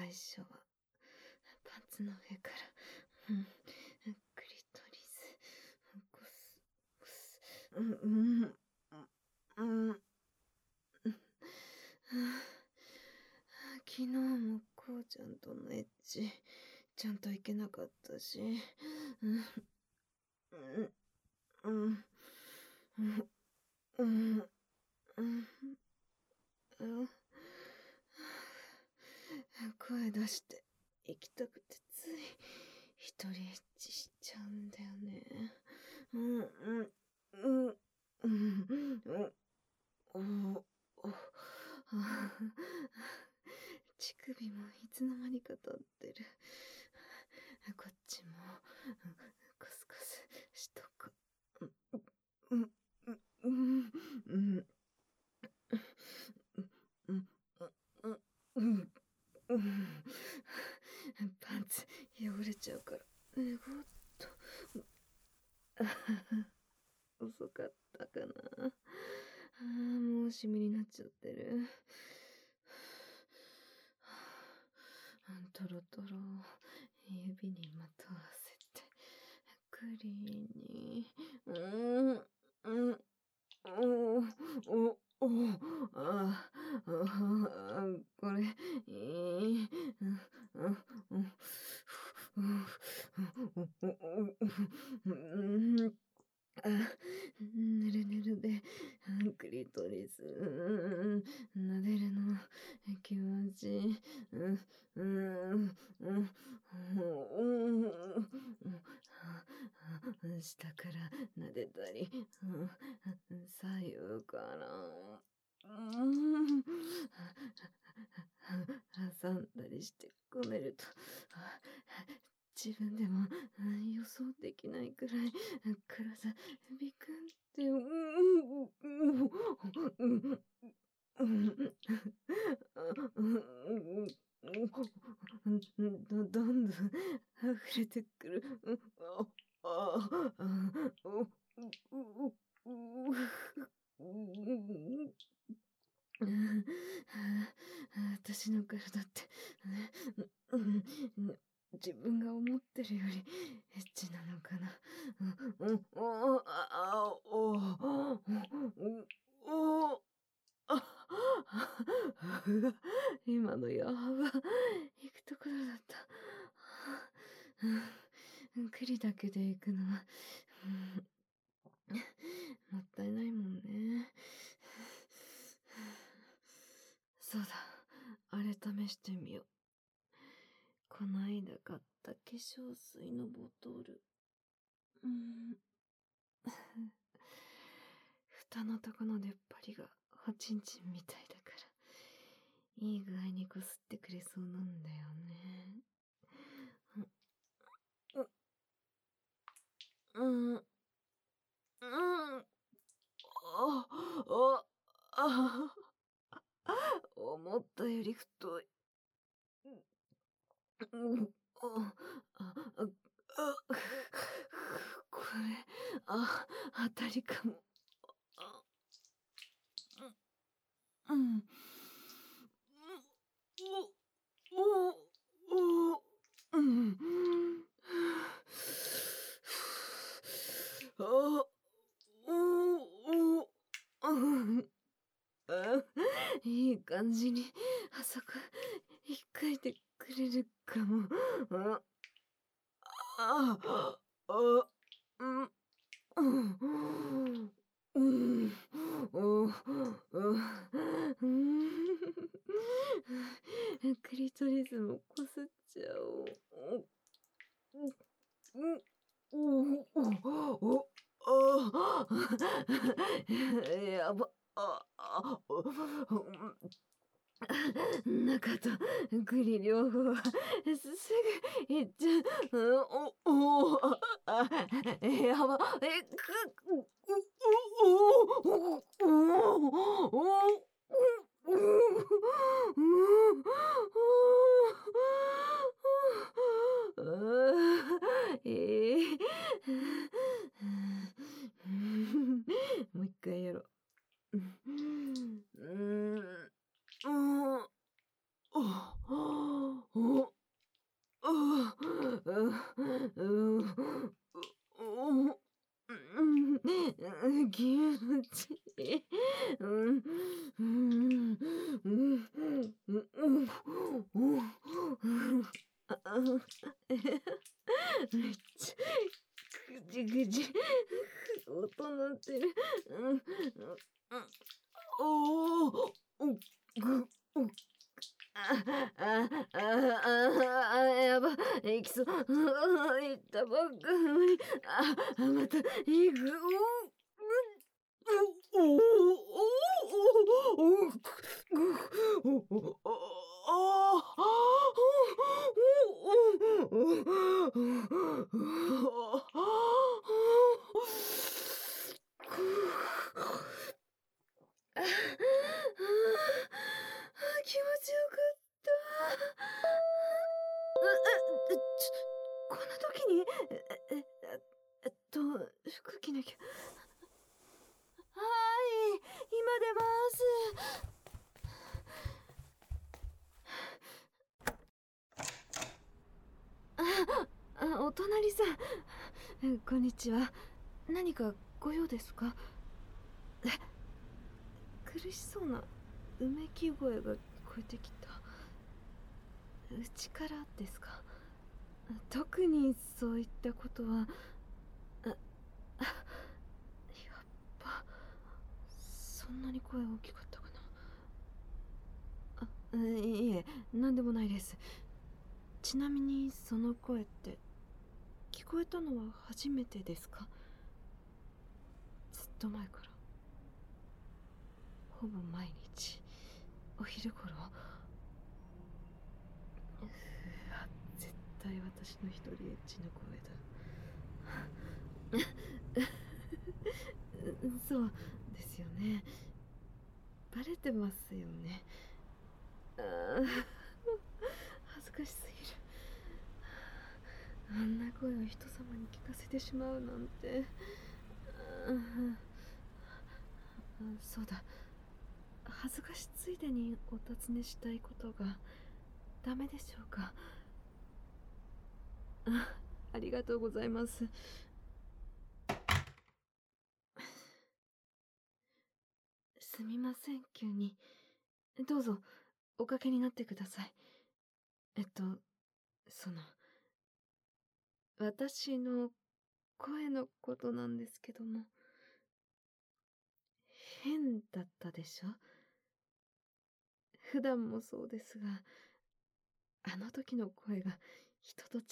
最初はパンツの上から、クリトリス、コス、コス、昨日もこうちゃんとのエッチ、ちゃんといけなかったし、声出して行きたくてつい一人エッチしちゃうんだよね。乳首もいつの間にか立ってる。こっちもコスコスしとこ。パンツ汚れちゃうから寝言っと。遅かったかな。もうシミになっちゃってる。トロトロ指にまとわせてクリーンに。これいい。ぬるぬるでクリトリス撫でるの気持ちいい。下から撫でたり、左右から挟んだりしてこねると、自分でも予想できないくらい体ビクンってどんどん溢れてくる。私の体って自分が思ってるよりエッチなのかな。今のやば行くところだった。栗だけで行くのはもったいないもんね。そうだ、あれ試してみよう。こないだ買った化粧水のボトル。蓋のとこの出っ張りがおちんちんみたいだから、いい具合にこすってくれそうなんだよね。思ったより太い。これ、当たりかも。いい感じにあそこ引っかいてくれるかも。クリトリスもこすっちゃおう。やば。中と栗両方すぐいっちゃう。やば。もう一回やろう。 う、気持ちいい。うん、うん、うん、めっちゃ、ぐじぐじ、音鳴ってる。おお、ぐ、やば、行きそう。行ったばっかなのに、また行く。気持ちよかった。こんな時に、服着なきゃ。はい、今出ます。お隣さん、こんにちは。何かご用ですか？苦しそうなうめき声が聞こえてきた。内からですか？特にそういったことは。やっぱそんなに声大きかったかな。いえ、なんでもないです。ちなみにその声って聞こえたのは初めてですか？ずっと前から、ほぼ毎日お昼頃。絶対私の一人エッチな声だ。そうですよね。バレてますよね。恥ずかしすぎる。あんな声を人様に聞かせてしまうなんて。そうだ、恥ずかしついでにお尋ねしたいことが。ダメでしょうか？ありがとうございます。すみません、急に。どうぞおかけになってください。その、私の声のことなんですけども。変だったでしょ？普段もそうですが、あの時の声が人と違って、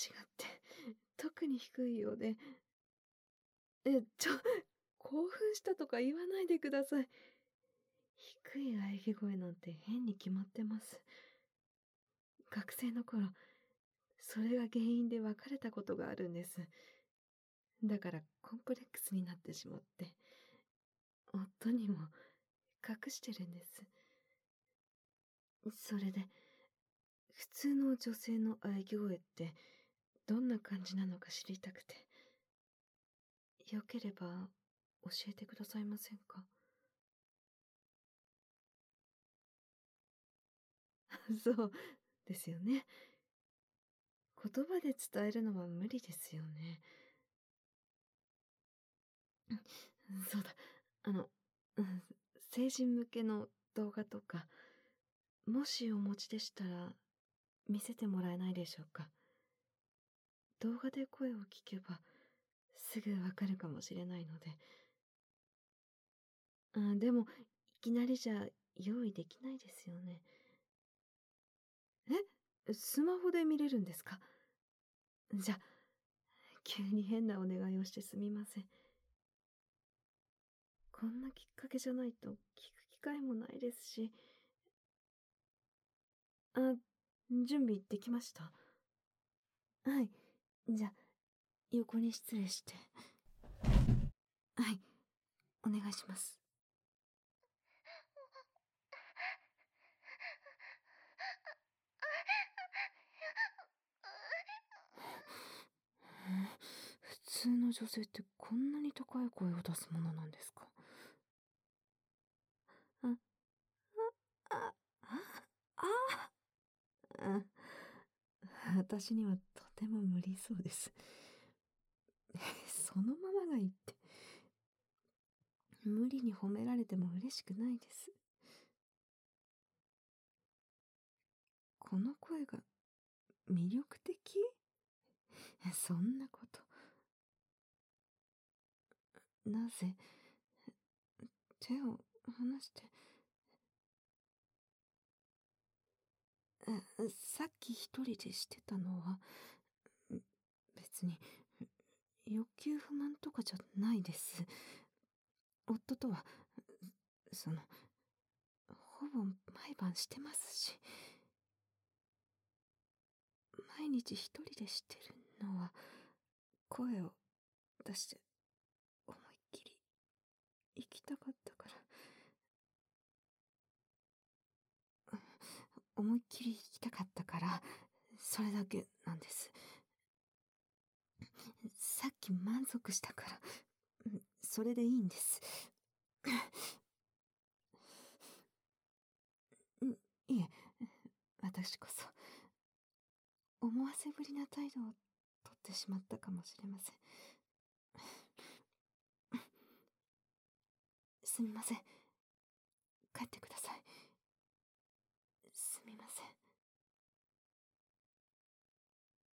特に低いようで。え、興奮したとか言わないでください。低い喘ぎ声なんて変に決まってます。学生の頃、それが原因で別れたことがあるんです。だからコンプレックスになってしまって、夫にも隠してるんです。それで、普通の女性の喘ぎ声ってどんな感じなのか知りたくて。よければ教えてくださいませんか？そうですよね。言葉で伝えるのは無理ですよね。そうだ、あの、うん、成人向けの動画とか、もしお持ちでしたら見せてもらえないでしょうか？動画で声を聞けばすぐわかるかもしれないので。でも、いきなりじゃ用意できないですよね。スマホで見れるんですか？じゃあ、急に変なお願いをしてすみません。こんなきっかけじゃないと聞く機会もないですし。あ、準備できました？はい。じゃあ、横に失礼して。はい、お願いします。普通の女性ってこんなに高い声を出すものなんですか？あ、あ、あ、あ、あ、 私にはとても無理そうです。そのままがいいって。無理に褒められても嬉しくないです。この声が魅力的？そんなこと。なぜ、手を離して、さっき一人でしてたのは、別に、欲求不満とかじゃないです。夫とは、その、ほぼ毎晩してますし、毎日一人でしてるのは、声を出して思いっきり生きたかったから、思いっきり生きたかったから、それだけなんです。さっき満足したから、それでいいんです。いえ、私こそ、思わせぶりな態度をとってしまったかもしれません。すみません。帰ってください。